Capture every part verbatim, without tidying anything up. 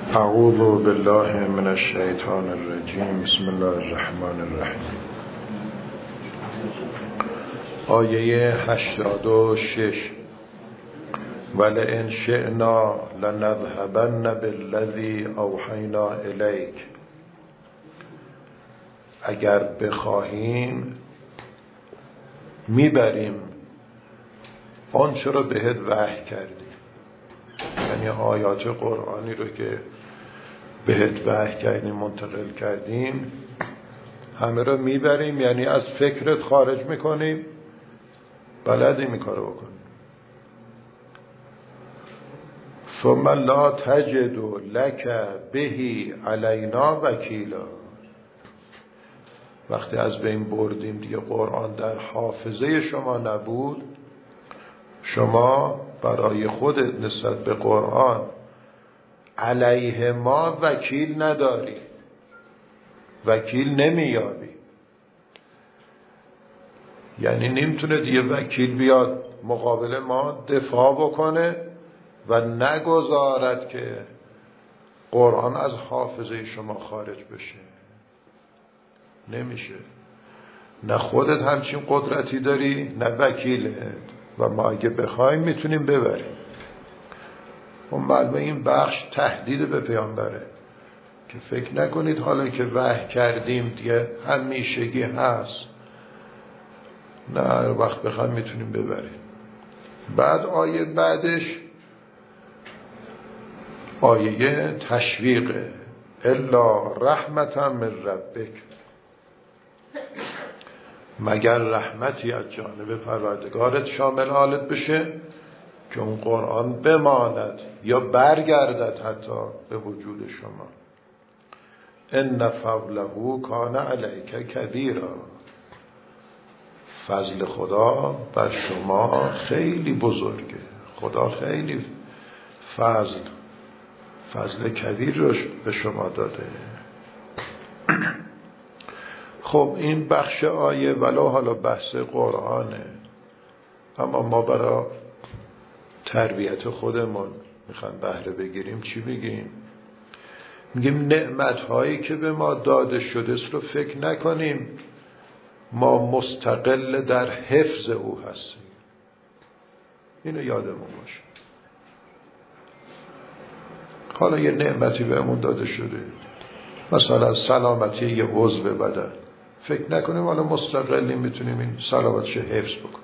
اعوذ بالله من الشیطان الرجیم. بسم الله الرحمن الرحیم. آیه هشتاد و شش: ولئن شئنا لنذهبن بالذی اوحینا الیک. اگر بخواهیم میبریم آنچه را بهت وحی کردیم، یعنی آیات قرآنی رو که بهت وحی کردیم منتقل کردیم همه رو میبریم، یعنی از فکرت خارج میکنیم، بلدیم این کارو بکنیم. ثم لا تجد لک بهی علینا وکیلا. وقتی از بین بردیم دیگه قرآن در حافظه شما نبود، شما برای خودت نسبت به قرآن علیه ما وکیل نداری، وکیل نمیابی. یعنی نمیتونه دیگه وکیل بیاد مقابل ما دفاع بکنه و نگذارد که قرآن از حافظه شما خارج بشه. نمیشه. نه خودت همچین قدرتی داری نه وکیلت، و ما اگه بخوایم میتونیم ببریم. و معلومه این بخش تهدید به پیامبره که فکر نکنید حالا که وحی کردیم دیگه همیشگی هست. نه، هر وقت بخوایم میتونیم ببریم. بعد آیه بعدش آیه تشویقه: الا رحمتا من ربک. مگر رحمتی از جانب پروردگارت شامل حالت بشه که اون قرآن بماند یا برگردد حتی به وجود شما. ان فضله کان علیک کبیرا. فضل خدا بر شما خیلی بزرگه. خدا خیلی فضل فضل کبیر رو به شما داده. خب این بخش آیه ولو حالا بحث قرآنه، اما ما برای تربیت خودمون میخوایم بهره بگیریم چی بگیم؟ میگیم نعمت‌هایی که به ما داده شده است رو فکر نکنیم ما مستقل در حفظ او هستیم. اینو یادمون باشه. حالا یه نعمتی بهمون داده شده، مثلا سلامتی یه عضو بدن، فکر نکنیم حالا مستقلی میتونیم این سلامتش حفظ بکنیم.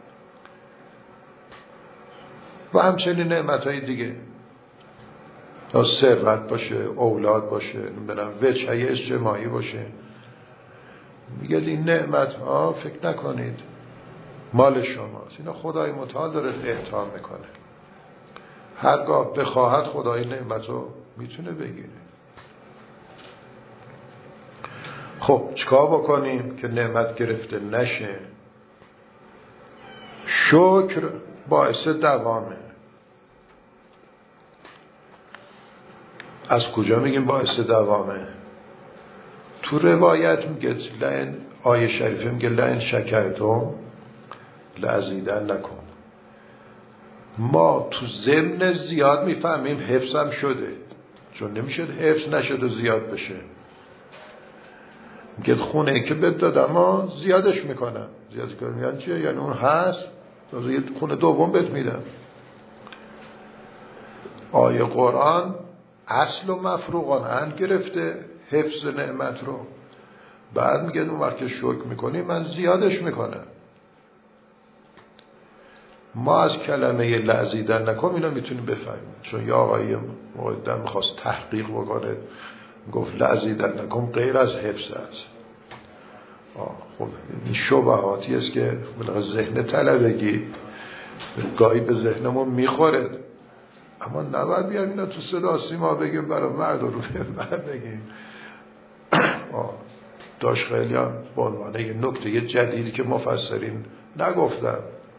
و همچنین نعمتهای دیگه، یا ثروت باشه، اولاد باشه، نمیدونم وجهه اجتماعی باشه. میگه این نعمت ها فکر نکنید مال شماست، اینا خدای متعال داره اعطا میکنه. هرگاه بخواهد خدای نعمت رو میتونه بگیره. خب چیکار بکنیم که نعمت گرفته نشه؟ شکر باعث دوامه. از کجا میگیم باعث دوامه؟ تو روایت میگه لئن، آیه شریفه میگه لئن شکرتم لازیدنکم. ما تو ضمن زیاد میفهمیم حفظم شده، چون نمیشه حفظ نشده زیاد بشه. میگه خونه که بد دادم ما زیادش میکنم. زیادش کنم یعنی چیه؟ یعنی اون هست تازه یه خونه دوم بهت میدم. آیه قرآن اصل و مفروغان اند گرفته حفظ نعمت رو. بعد میگه اون وقت که شکر میکنی من زیادش میکنم. ما از کلمه لعزیدن نکن اینا میتونیم بفهمیم، چون یا آقای مقدم میخواست تحقیق بکنه گفت لعزیدن نکن غیر از حفظ است. خب این شبهاتی است که ذهن طلبگی گاهی به ذهنمون میخوره، اما نباید بیان اینا تو صدا سیما بگیم برای مرد رو بعد بگیم. داشت خیلی هم به عنوان یه نکته یه جدیدی که مفسرین نگفتن،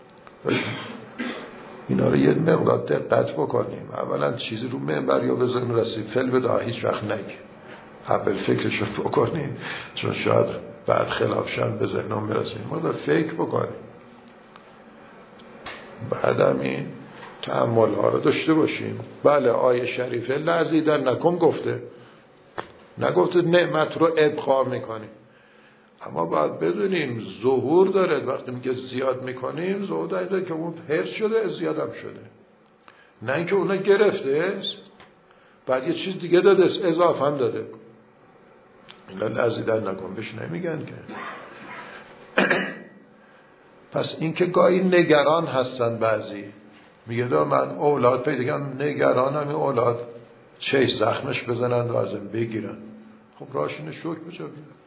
اینا رو یه مقدار دقت بکنیم. اولا چیزی رو منبر یا به ذهن رسید فل بده هیچ وقت نگه، اول فکرشو بکنیم، چون شاید بعد خلافشان به ذهنم میرسیم. ما باید فکر بکنیم. بعدم این تأمل ها رو داشته باشیم. بله آیه شریفه لعزیدن نکن گفته، نگفته نعمت رو ابقا میکنیم، اما باید بدونیم ظهور داره. وقتی میگه زیاد میکنیم ظهور داره که اون حفظ شده زیادم شده، نه اینکه اونو گرفته بعد یه چیز دیگه داده اضافه هم داده. اینا لعزیدن نکن بهش نمیگن که. پس این که گاهی نگران هستن، بعضی میگه دا من اولاد پیدا کنم نگرانم این اولاد چه زخمش بزنن و ازم بگیرن. خب راشون شکر بجا بیدن،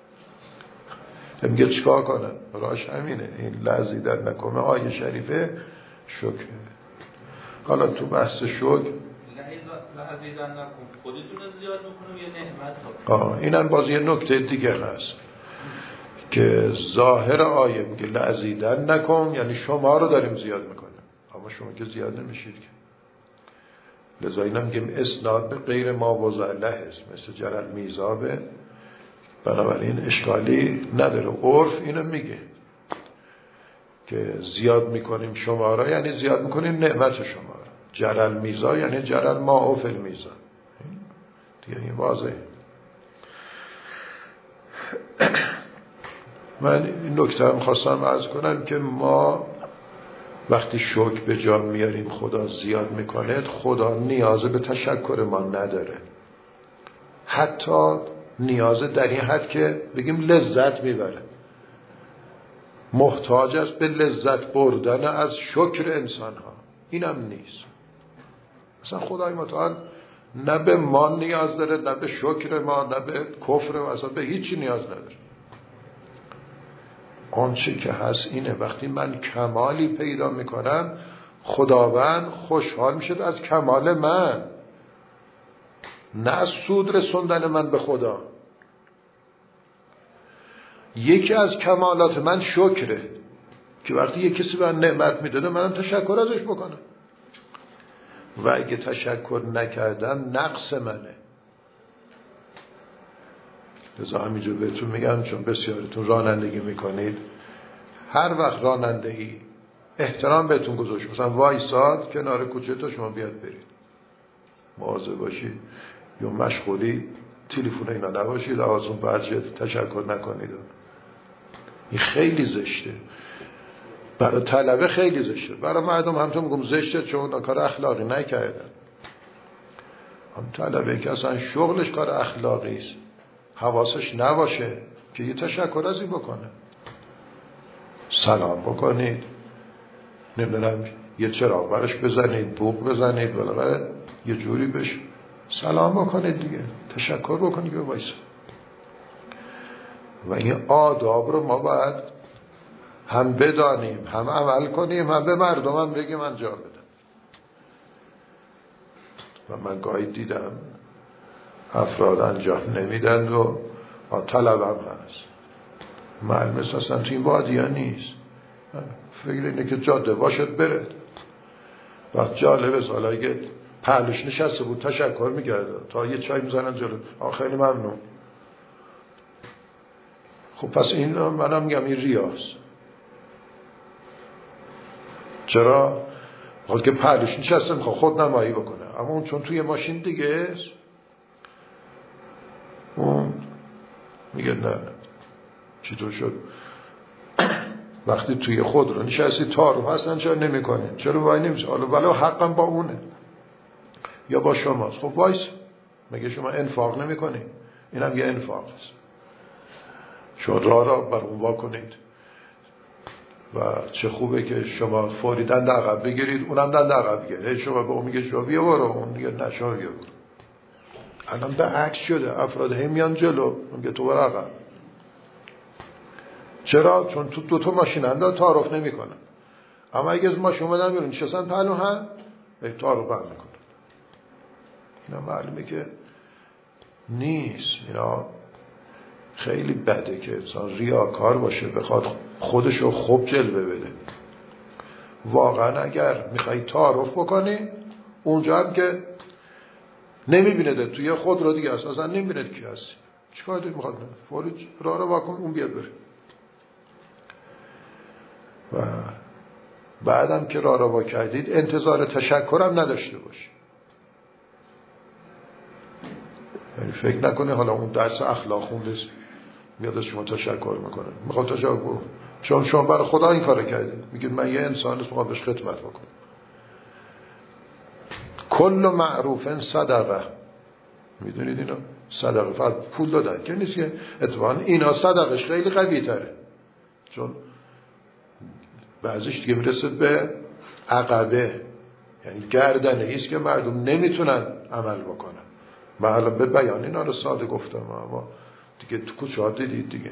میگه چکار کنن؟ راش همینه، این لعزیدن نکنه آیه شریفه شکر. حالا تو بحث شکر لعزیدن نکن خودتون زیاد میکنم یه نعمت آه اینم باز یه نکته دیگه هست که ظاهر آیه میگه لعزیدن نکن، یعنی شما رو داریم زیاد میکنه، اما شما که زیاد نمیشید که. لذا اینم میگیم اسناد به غیر ما وضعله است، مثل جرل میزابه، بنابراین اشکالی نداره. عرف اینو میگه که زیاد میکنیم شما را یعنی زیاد میکنیم نعمت شما را. جرل میزا یعنی جرل ما او فی المیزا، دیگه این واضحه. من این نکته هم خواستم عرض کنم که ما وقتی شکر به جا میاریم خدا زیاد میکنه، خدا نیاز به تشکر ما نداره، حتی نیاز در این حد که بگیم لذت میبره، محتاج است به لذت بردن از شکر انسان ها، اینم نیست. مثلا خدای متعال نه به ما نیاز داره، نه به شکر ما، نه به کفر و اصلا به هیچی نیاز نداره. آنچه که هست اینه وقتی من کمالی پیدا میکنم خداوند خوشحال میشه از کمال من، نه از سود رسوندن من به خدا. یکی از کمالات من شکره که وقتی یک کسی به من نعمت میداده منم تشکر ازش بکنم، و اگه تشکر نکردم نقص منه. لذا همینجور بهتون میگم چون بسیارتون رانندگی میکنید، هر وقت رانندگی احترام بهتون گذاشت، مثلا وایساد کنار کوچه تا شما بیاد برید، مواظب باشید یا مشغولی تلفن اینا نباشید، آزون بعد تشکر نکنید. این خیلی زشته، برای طلبه خیلی زشته، برای مردم همطور میگم زشته چون کار اخلاقی نکردن. هم طلبه که اصلا شغلش کار اخلاقی است، حواسش نباشه که یه تشکر ازی بکنه، سلام بکنید، نمیدونم یه چراغ براش بزنید، بوق بزنید، بالاخره یه جوری بش سلام بکنید دیگه، تشکر بکنید که وایسا. و این آداب رو ما باید هم بدانیم، هم عمل کنیم، هم به مردم هم بگیم انجام بدن. و من گاهی دیدم افراد انجام نمیدن و طلب هم هست، معلوم اصلا تو این وادی ها نیست، فکر اینه که جاده باشد بره. وقت جالبه سالایی که پهلوش نشسته بود تشکر میکرده، تا یه چای میزنن جلو، خیلی ممنون. خب پس این منم میگم این ریاست. چرا؟ حال که پهلوش نشسته میخواد خود نمایی بکنه، اما اون چون توی ماشین دیگه است اون میگه نه چطور شد وقتی توی خود رو نشستی تعارف اصلا چرا نمی کنی؟ چرا وای نمیشه؟ حالا ولو حقم با اونه یا با شماست، خب وایس، مگه شما انفاق نمی کنی؟ این هم یه انفاق است. شما راه را بر اون وا کنید و چه خوبه که شما فوری دند عقب بگیرید، اونم دند عقب بگیرید. هی شما به اون میگه شما بیا برو، اون میگه نه شما بیا برو. الان به عکس شده، افراد هی میان جلو، میگه تو برو عقب. چرا؟ چون تو دو تا ماشین اندا تعارف نمیکنن. اما اگه از ماشین اومدن بیرون نشستن پهلو هم یک تعارف هم میکنن. اینا معلومه که نیست. اینا خیلی بده که انسان ریاکار باشه بخواد خودشو خوب جلوه بده. واقعا اگر میخوای تعارف بکنی اونجا هم که نمیبینه توی خود رو دیگه اصلا نمیبینه کی هستی، چیکار داری میخواد فوری راه رو واکن اون بیاد بره. و بعدم که راه روا کردید انتظار تشکرم نداشته باشید. یعنی فکر نکنه حالا اون درس اخلاق خونده میاد از شما تشکر میکنه. میخواد تشکر چون شما برای خدا این کارو کردید. میگید من یه انسان است میخوام بهش خدمت بکنم. کل معروف صدقه. میدونید اینا صدقه فقط پول دادن که نیست که اتفاقا اینا صدقش خیلی قوی تره، چون بعضیش دیگه میرسه به عقبه، یعنی گردنه ایست که مردم نمیتونن عمل بکنن. من حالا به بیان اینا رو ساده گفتم، اما دیگه تو کوچه ها دیدید دیگه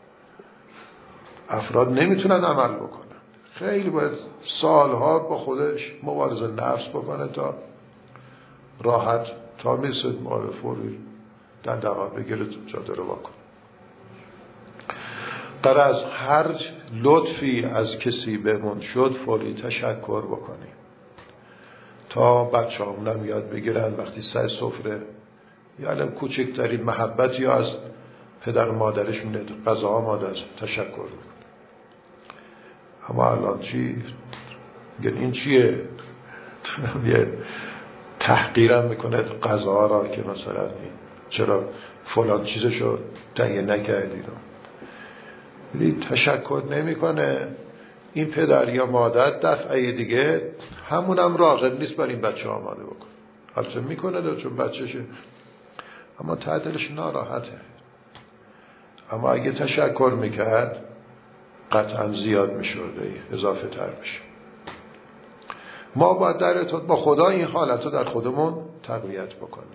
افراد نمیتونن عمل بکنن. خیلی باید سالها با خودش مبارزه نفس بکنه تا راحت تا میرسه مقابل فوری در دقیقه بگیره جاده رو واکنه. در از هر لطفی از کسی بهمون شد فوری تشکر بکنیم تا بچه همونم یاد بگیرن وقتی سر سفره یعنی کوچکترین محبت یا از پدر مادرش میده غذا مادر تشکر بکنه. اما الان چی؟ میگن این چیه؟ یه تحقیرم میکنه غذا را که مثلا چرا فلان چیزشو تهیه نکردید. تشکر نمیکنه این پدر یا مادر دفعه دیگه همونم راغب نیست بر این بچه آماده بکنه. البته میکنه داره چون بچهشه، اما ته دلش ناراحته. اما اگه تشکر میکرد قطعا زیاد میشورده اضافه تر میشه. ما باید در ارتباط با خدا این حالت رو در خودمون تقویت بکنیم.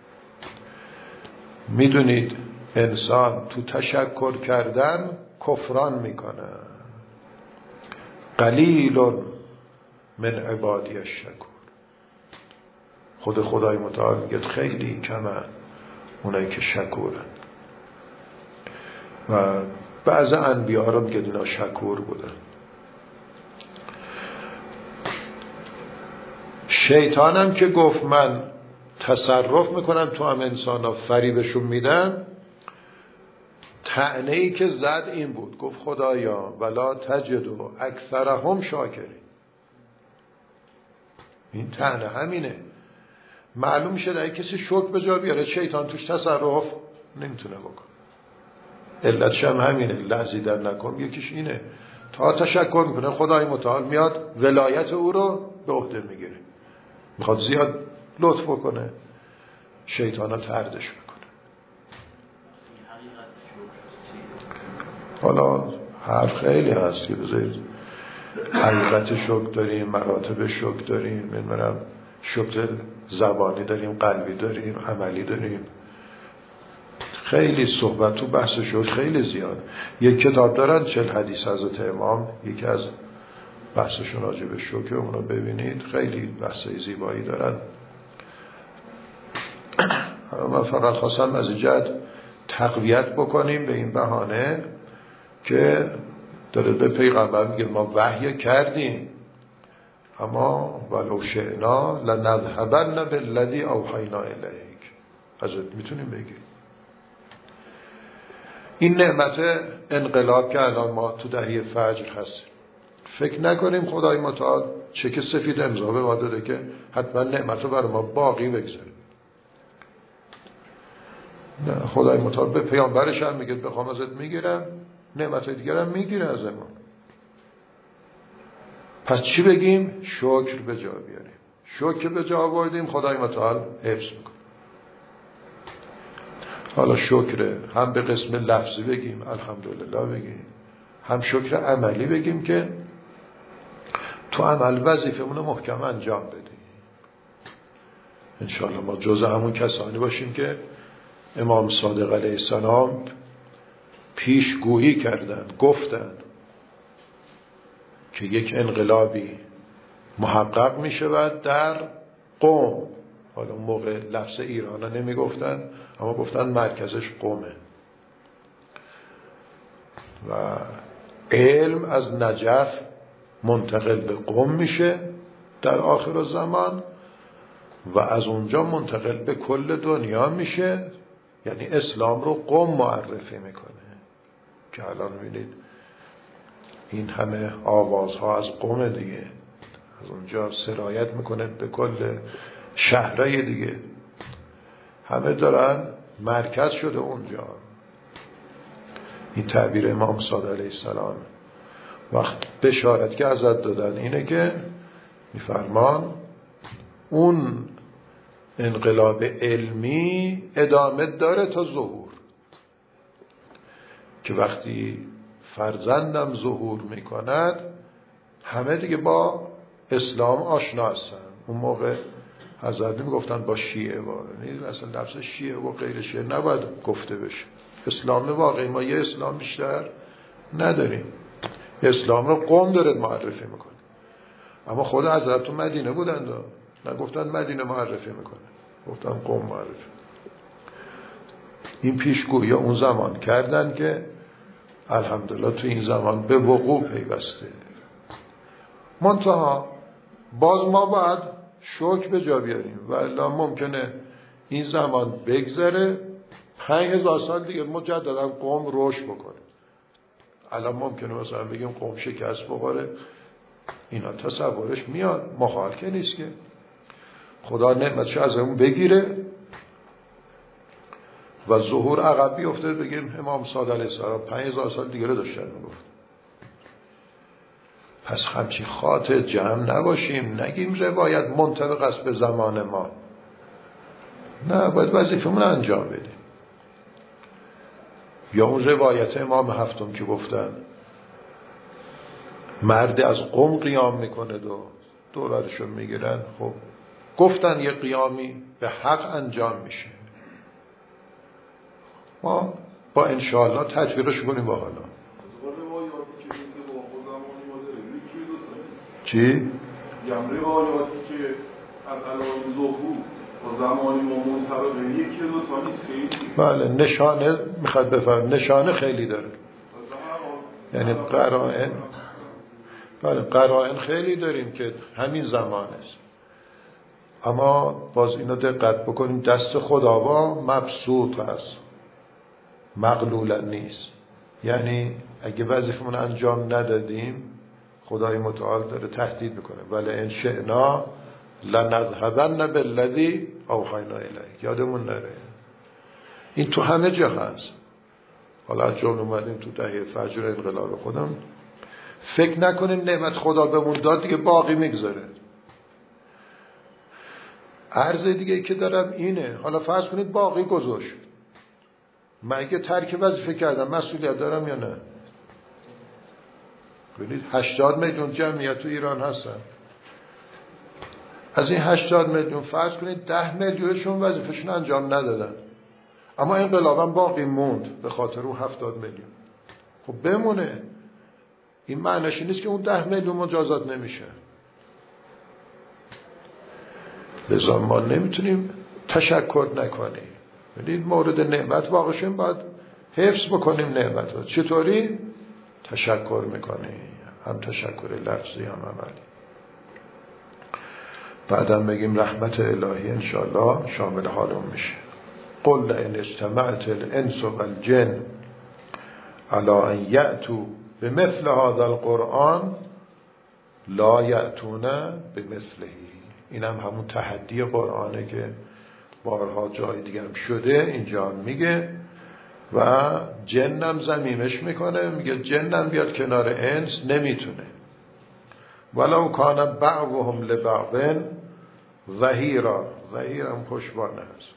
میدونید انسان تو تشکر کردن کفران میکنه. قلیل من عبادی الشکور. خود خدای متعال میگه خیلی کمه اونایی که شکورن و بعض انبیاء رو میگه اینا شکور بودن. شیطانم که گفت من تصرف میکنم تو هم انسان ها فریبشون میدن، طعنه‌ای که زد این بود، گفت خدایا ولا تجدو اکثرهم شاکرین. این طعنه همینه. معلوم میشه در کسی شکر به جا بیاره شیطان توش تصرف نمیتونه بکنه. علتش هم همینه، لرزیدن نکن. یکیش اینه تا تشکر میکنه خدای متعال میاد ولایت او رو به عهده میگیره، میخواد زیاد لطف بکنه شیطان ها تردش میکنه. حالا حرف خیلی هست که بذارید حقیقت شکر داریم، مراتب شکر داریم، میدونم شکر زبانی داریم، قلبی داریم، عملی داریم. خیلی صحبت تو بحث شکر خیلی زیاد. یک کتاب دارن چل حدیث حضرت امام، یکی از بحثشون راجع به شکر، اونو ببینید خیلی بحث زیبایی دارن. من فقط خواستم از اینجا تقویت بکنیم به این بهانه که داره به پیغمبر میگه ما وحی کردیم اما ولو شئنا لنذهبن بالذی اوحینا الیک. حضرت میتونیم بگیم این نعمت انقلاب که الان ما تو دهه فجر هست، فکر نکنیم خدای متعال چک سفید امضا به ما داده که حتما نعمت رو برای ما باقی بگذاره. نه، خدای متعال به پیامبرش هم میگه بخوام ازت میگیرم، نعمت دیگر هم میگیره از ما. پس چی بگیم؟ شکر به جا بیاریم. شکر به جا آوردیم خدای متعال حفظ میکنه. حالا شکر هم به قسم لفظی بگیم الحمدلله بگیم، هم شکر عملی بگیم که تو عمل وظیفمون رو محکم انجام بدیم. انشاءالله ما جزء همون کسانی باشیم که امام صادق علیه السلام پیشگویی کردن، گفتن که یک انقلابی محقق می شود در قم. حالا اون موقع لفظ ایران ها نمی گفتن، اما گفتن مرکزش قمه و علم از نجف منتقل به قم میشه در آخر الزمان و از اونجا منتقل به کل دنیا میشه. یعنی اسلام رو قم معرفی میکنه که الان میبینید این همه آوازها از قم دیگه، از اونجا سرایت میکنه به کل شهرهای دیگه، همه دارن مرکز شده اونجا. این تعبیر امام صادق علیه السلام وقت بشارت که ازت دادن اینه که میفرمان اون انقلاب علمی ادامه داره تا ظهور، که وقتی فرزندم ظهور میکند همه دیگه با اسلام آشنا هستن. اون موقع حضرت میگفتن با شیعه، با اصلا لفظ شیعه و غیر شیعه نباید گفته بشه. اسلام واقعی ما یه اسلام بیشتر نداریم، اسلام رو قوم داره معرفی میکنه، اما خود حضرت تو مدینه بودن نه گفتن مدینه معرفی میکنه، گفتن قوم معرفی. این پیشگویی اون زمان کردن که الحمدلله تو این زمان به وقوع پیوسته. منتها باز ما باید شوک به جا بیاریم و الا ممکنه این زمان بگذره پنج هزار سال دیگه مجددا قوم رشد بکنه. الان ممکنه مثلا بگیم قوم شکست بخوره، اینا تصورش میاد، محال که نیست که خدا نعمتش از اون بگیره و ظهور عقب بیفته، بگیم امام صادق علیه السلام پنج هزار سال دیگه رو داشتن میگفت. پس همچین خاطر جمع نباشیم، نگیم روایت منطبق است به زمان ما، نه، باید وظیفمون انجام بدیم. یا اون روایت امام هفتم که گفتن مرد از قم قیام میکنه و دورارشون میگیرن، خب گفتن یه قیامی به حق انجام میشه، ما با انشاءالله تطبیقش کنیم. با حالا چی؟ یعنی روایاتی که از علائم ظهور با زمانی ما منطبقه یکی دو تا نیست خیلی؟ بله، نشانه میخواد بفرم، نشانه خیلی داره، یعنی قرائن، بله قرائن خیلی داریم که همین زمان است. اما باز اینو دقت بکنیم، دست خداوا مبسوط است، مغلول نیست. یعنی اگه وظیفمون انجام ندادیم خدای متعال داره تهدید میکنه، ولی ان شئنا لنذهبن بالذی اوحینا الیک. یادمون نره این تو همه جا هست. حالا از جمله اومدیم تو دهه فجر انقلاب خودم، فکر نکنیم نعمت خدا بهمون داد دیگه باقی میگذاره. عرض دیگه که دارم اینه، حالا فرض کنید باقی گذاشت، من اگه ترک وظیفه کردم مسئولیت دارم یا نه؟ ببینید هشتاد میلیون جمعیت تو ایران هستن، از این هشتاد میلیون فرض کنید ده میلیونشون وظیفهشون انجام ندادن، اما انقلابم باقی موند به خاطر اون هفتاد میلیون. خب بمونه، این معنیش نیست که اون ده میلیون مجازات نمیشه. لذا ما نمیتونیم تشکر نکنیم. ببینید مورد نعمت واقع شیم، باید حفظ بکنیم نعمت رو. چطوری؟ تشکر میکنیم، هم تشکر لفظی هم عملی. بعدم بگیم رحمت الهی انشاءالله شامل حالون میشه. قل ان اجتمعت الانس والجن علی ان یأتوا بمثل هذا القرآن لا یأتون بمثله. این هم همون تحدی قرآنه که بارها جای دیگه هم شده، اینجا هم میگه و جنم زمیمش میکنه، میگه جنم بیاد کنار انس، نمیتونه. ولو کان بعضهم لبعض ظهیرا، ظهیر هم پشتوانه هست.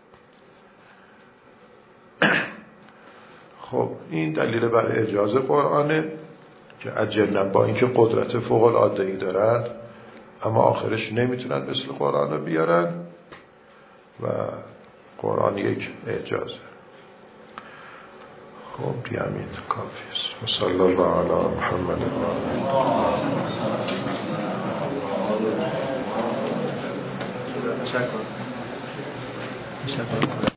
خب این دلیل برای اجازه قرآنه که از جنم با اینکه قدرت فوق العاده‌ای دارد اما آخرش نمیتونن مثل قرآن رو بیارن و قرآن یک اعجازه. خب دیگه همین کافی است. و صلی الله علی محمد و آله.